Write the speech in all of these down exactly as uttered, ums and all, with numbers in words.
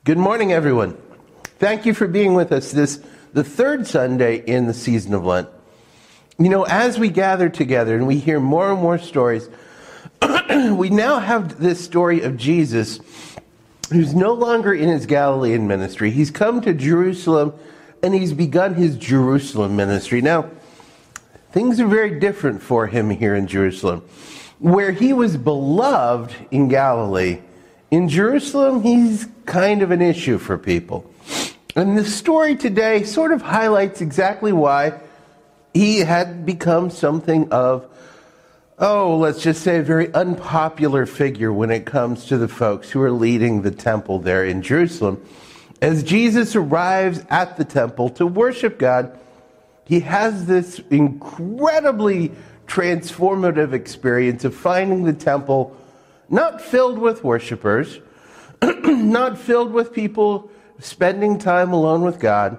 Good morning, everyone. Thank you for being with us this, the third Sunday in the season of Lent. You know, as we gather together and we hear more and more stories, we now have this story of Jesus who's no longer in his Galilean ministry. He's come to Jerusalem and he's begun his Jerusalem ministry. Now, things are very different for him here in Jerusalem. Where he was beloved in Galilee, in Jerusalem, he's kind of an issue for people. And the story today sort of highlights exactly why he had become something of, oh, let's just say a very unpopular figure when it comes to the folks who are leading the temple there in Jerusalem. As Jesus arrives at the temple to worship God, he has this incredibly transformative experience of finding the temple not filled with worshipers, not filled with people spending time alone with God.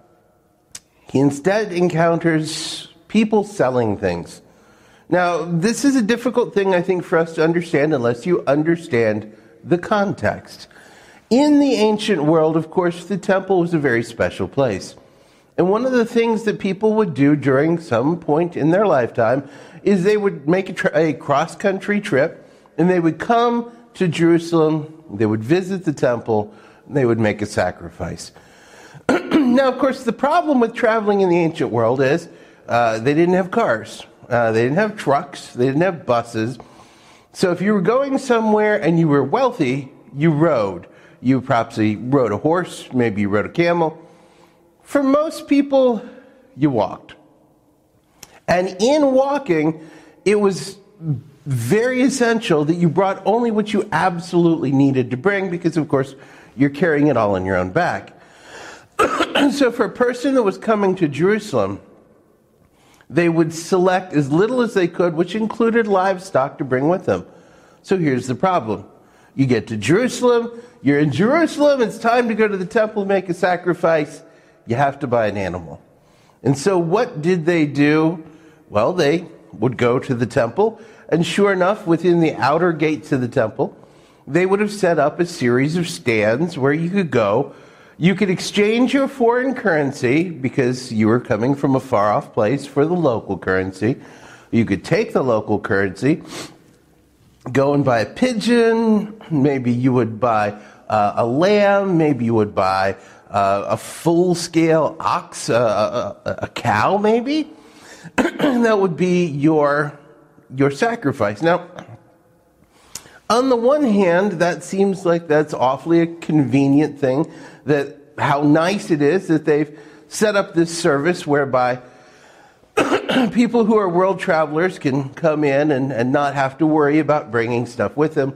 He instead encounters people selling things. Now, this is a difficult thing, I think, for us to understand unless you understand the context. In the ancient world, of course, the temple was a very special place. And one of the things that people would do during some point in their lifetime is they would make a, tra- a cross-country trip, and they would come to Jerusalem, they would visit the temple, and they would make a sacrifice. Now, of course, the problem with traveling in the ancient world is uh, they didn't have cars, uh, they didn't have trucks, they didn't have buses. So if you were going somewhere and you were wealthy, you rode. You probably rode a horse, maybe you rode a camel. For most people, you walked. And in walking, it was very essential that you brought only what you absolutely needed to bring because, of course, you're carrying it all on your own back. So for a person that was coming to Jerusalem, they would select as little as they could, which included livestock, to bring with them. So here's the problem. You get to Jerusalem, you're in Jerusalem, it's time to go to the temple and make a sacrifice. You have to buy an animal. And so what did they do? Well, they would go to the temple, and sure enough, within the outer gates of the temple, they would have set up a series of stands where you could go. You could exchange your foreign currency because you were coming from a far-off place for the local currency. You could take the local currency, go and buy a pigeon, maybe you would buy uh, a lamb, maybe you would buy uh, a full-scale ox, uh, a, a cow maybe. That would be your your sacrifice. Now, on the one hand, that seems like that's awfully a convenient thing, that how nice it is that they've set up this service whereby people who are world travelers can come in and, and not have to worry about bringing stuff with them.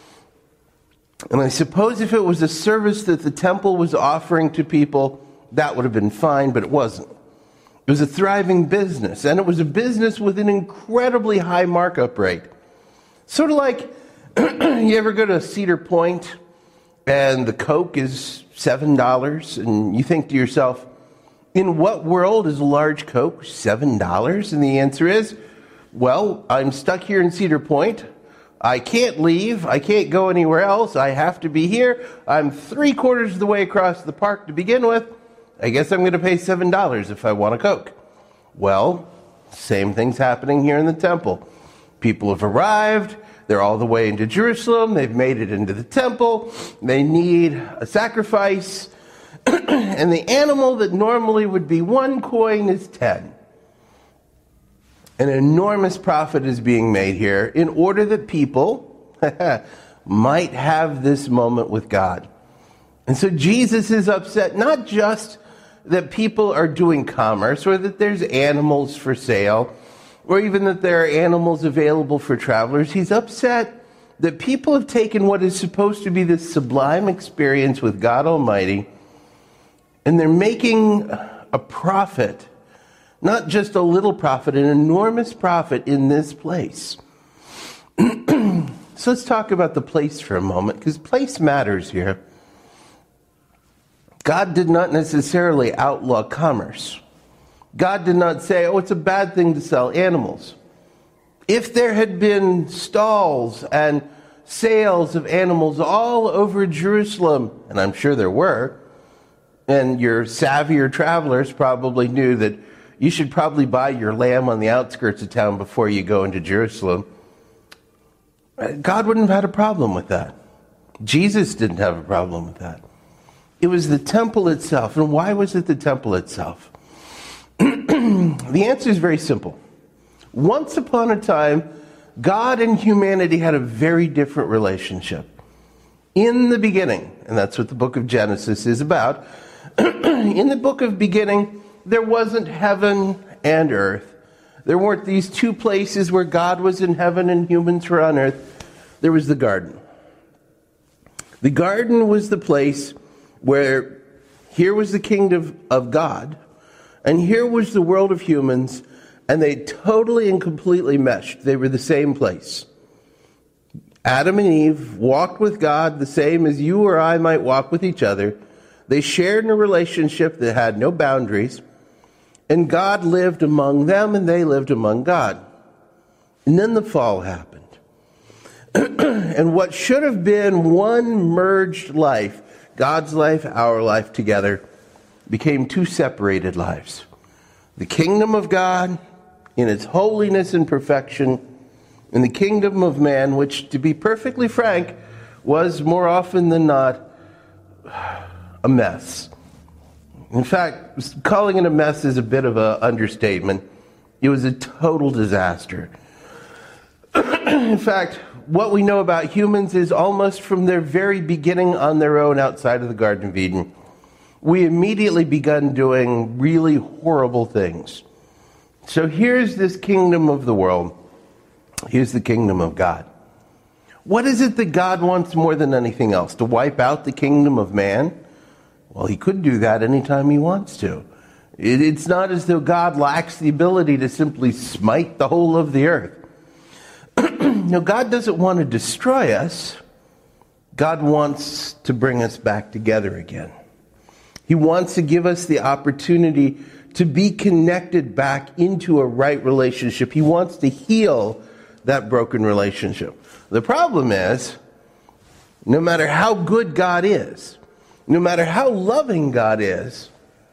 And I suppose if it was a service that the temple was offering to people, that would have been fine, but it wasn't. It was a thriving business, and it was a business with an incredibly high markup rate. Sort of like, you ever go to Cedar Point, and the Coke is seven dollars, and you think to yourself, in what world is a large Coke seven dollars? And the answer is, well, I'm stuck here in Cedar Point. I can't leave. I can't go anywhere else. I have to be here. I'm three quarters of the way across the park to begin with. I guess I'm going to pay seven dollars if I want a Coke. Well, same thing's happening here in the temple. People have arrived. They're all the way into Jerusalem. They've made it into the temple. They need a sacrifice. And the animal that normally would be one coin is ten. An enormous profit is being made here in order that people might have this moment with God. And so Jesus is upset not just that people are doing commerce or that there's animals for sale or even that there are animals available for travelers. He's upset that people have taken what is supposed to be this sublime experience with God Almighty and they're making a profit, not just a little profit, an enormous profit in this place. So let's talk about the place for a moment, because place matters here. God did not necessarily outlaw commerce. God did not say, oh, it's a bad thing to sell animals. If there had been stalls and sales of animals all over Jerusalem, and I'm sure there were. And your savvier travelers probably knew that you should probably buy your lamb on the outskirts of town before you go into Jerusalem. God wouldn't have had a problem with that. Jesus didn't have a problem with that. It was the temple itself. And why was it the temple itself? The answer is very simple. Once upon a time, God and humanity had a very different relationship. In the beginning, and that's what the book of Genesis is about, in the book of beginning, there wasn't heaven and earth. There weren't these two places where God was in heaven and humans were on earth. There was the garden. The garden was the place where here was the kingdom of God, and here was the world of humans, and they totally and completely meshed. They were the same place. Adam and Eve walked with God the same as you or I might walk with each other. They shared in a relationship that had no boundaries, and God lived among them, and they lived among God. And then the fall happened. And what should have been one merged life, God's life, our life together, became two separated lives. The kingdom of God in its holiness and perfection, and the kingdom of man, which, to be perfectly frank, was more often than not a mess. In fact, calling it a mess is a bit of an understatement. It was a total disaster. In fact, what we know about humans is almost from their very beginning on their own outside of the Garden of Eden, we immediately begun doing really horrible things. So here's this kingdom of the world. Here's the kingdom of God. What is it that God wants more than anything else? To wipe out the kingdom of man? Well, he could do that anytime he wants to. It, it's not as though God lacks the ability to simply smite the whole of the earth. No, God doesn't want to destroy us. God wants to bring us back together again. He wants to give us the opportunity to be connected back into a right relationship. He wants to heal that broken relationship. The problem is, no matter how good God is, no matter how loving God is,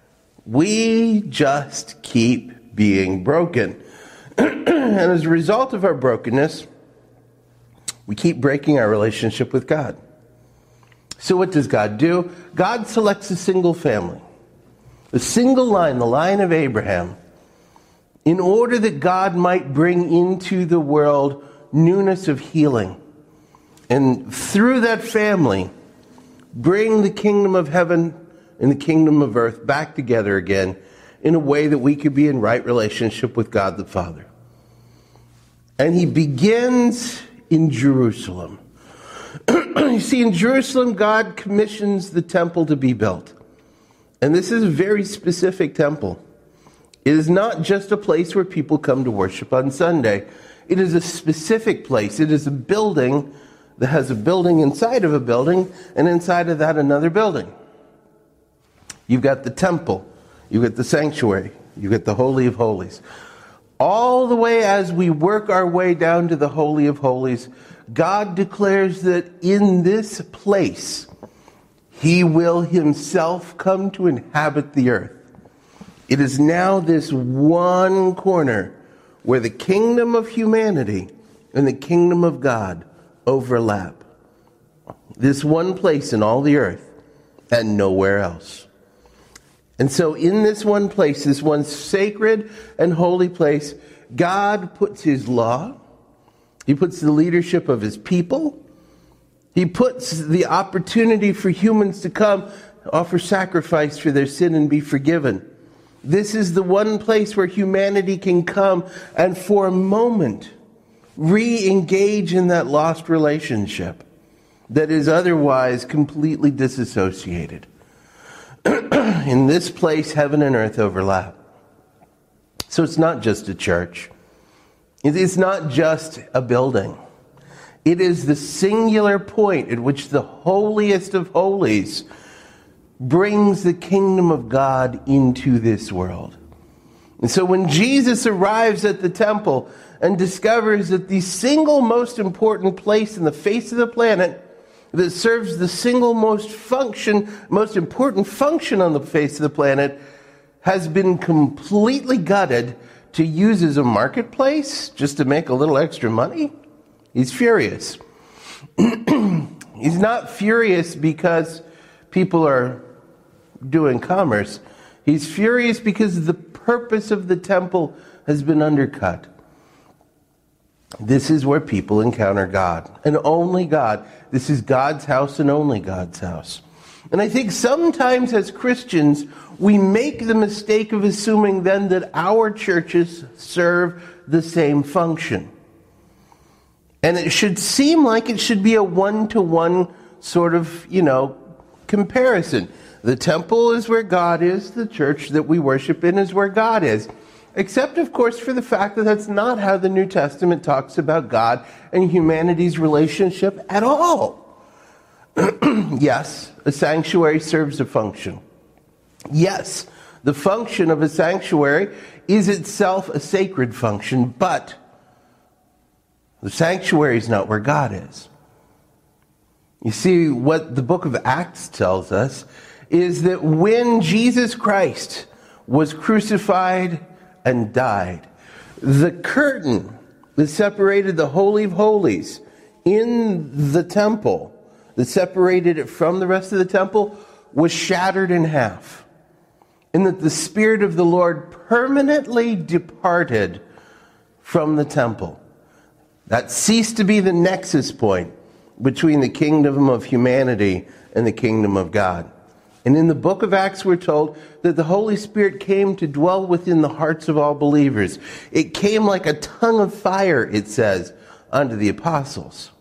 we just keep being broken. And as a result of our brokenness, we keep breaking our relationship with God. So what does God do? God selects a single family, a single line, the line of Abraham, in order that God might bring into the world newness of healing. And through that family, bring the kingdom of heaven and the kingdom of earth back together again in a way that we could be in right relationship with God the Father. And he begins in Jerusalem. You see, in Jerusalem, God commissions the temple to be built. And this is a very specific temple. It is not just a place where people come to worship on Sunday. It is a specific place. It is a building that has a building inside of a building, and inside of that another building. You've got the temple. You've got the sanctuary. You've got the Holy of Holies. All the way as we work our way down to the Holy of Holies, God declares that in this place, he will himself come to inhabit the earth. It is now this one corner where the kingdom of humanity and the kingdom of God overlap. This one place in all the earth and nowhere else. And so in this one place, this one sacred and holy place, God puts his law. He puts the leadership of his people. He puts the opportunity for humans to come, offer sacrifice for their sin and be forgiven. This is the one place where humanity can come and for a moment re-engage in that lost relationship that is otherwise completely disassociated. In this place, heaven and earth overlap. So it's not just a church. It is not just a building. It is the singular point at which the holiest of holies brings the kingdom of God into this world. And so when Jesus arrives at the temple and discovers that the single most important place in the face of the planet that serves the single most function, most important function on the face of the planet has been completely gutted to use as a marketplace just to make a little extra money, he's furious. He's not furious because people are doing commerce. He's furious because the purpose of the temple has been undercut. This is where people encounter God, and only God. This is God's house and only God's house. And I think sometimes as Christians, we make the mistake of assuming then that our churches serve the same function. And it should seem like it should be a one-to-one sort of, you know, comparison. The temple is where God is. The church that we worship in is where God is. Except, of course, for the fact that that's not how the New Testament talks about God and humanity's relationship at all. Yes, a sanctuary serves a function. Yes, the function of a sanctuary is itself a sacred function, but the sanctuary is not where God is. You see, what the book of Acts tells us is that when Jesus Christ was crucified and died, the curtain that separated the Holy of Holies in the temple, that separated it from the rest of the temple, was shattered in half. And that the Spirit of the Lord permanently departed from the temple. That ceased to be the nexus point between the kingdom of humanity and the kingdom of God. And in the book of Acts, we're told that the Holy Spirit came to dwell within the hearts of all believers. It came like a tongue of fire, it says, unto the apostles.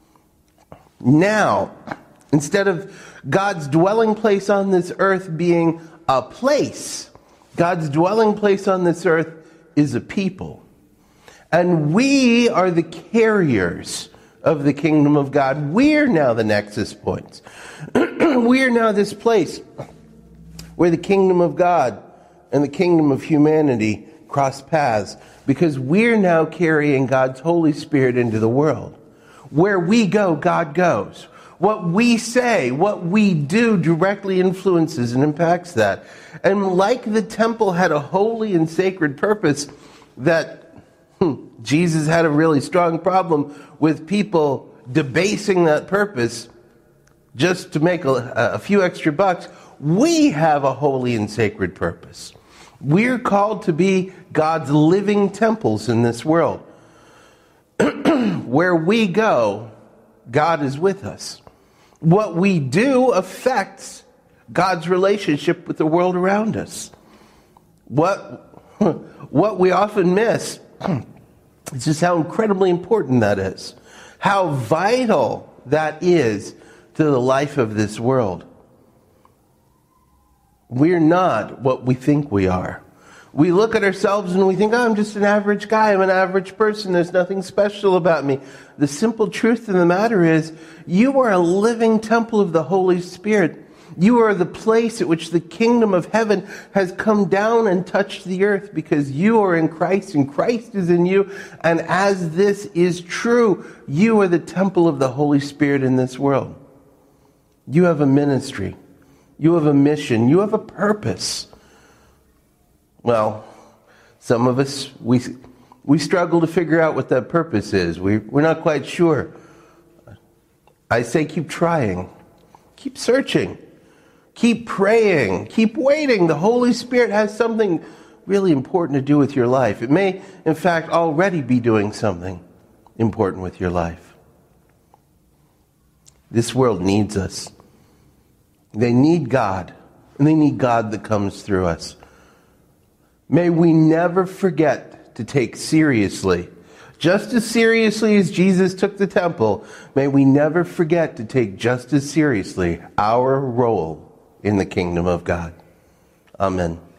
Now, instead of God's dwelling place on this earth being a place, God's dwelling place on this earth is a people. And we are the carriers of the kingdom of God. We're now the nexus points. We're now this place where the kingdom of God and the kingdom of humanity cross paths, because we're now carrying God's Holy Spirit into the world. Where we go, God goes. What we say, what we do directly influences and impacts that. And like the temple had a holy and sacred purpose that Hmm. Jesus had a really strong problem with people debasing that purpose just to make a, a few extra bucks. We have a holy and sacred purpose. We're called to be God's living temples in this world. Where we go, God is with us. What we do affects God's relationship with the world around us. What, what we often miss it's just how incredibly important that is. How vital that is to the life of this world. We're not what we think we are. We look at ourselves and we think, oh, I'm just an average guy. I'm an average person. There's nothing special about me. The simple truth of the matter is, you are a living temple of the Holy Spirit. You are the place at which the kingdom of heaven has come down and touched the earth, because you are in Christ and Christ is in you. And as this is true, you are the temple of the Holy Spirit in this world. You have a ministry. You have a mission. You have a purpose. Well, some of us, we we struggle to figure out what that purpose is. We, we're not quite sure. I say keep trying. Keep searching. Keep praying. Keep waiting. The Holy Spirit has something really important to do with your life. It may, in fact, already be doing something important with your life. This world needs us. They need God. And they need God that comes through us. May we never forget to take seriously, just as seriously as Jesus took the temple, may we never forget to take just as seriously our role in the kingdom of God. Amen.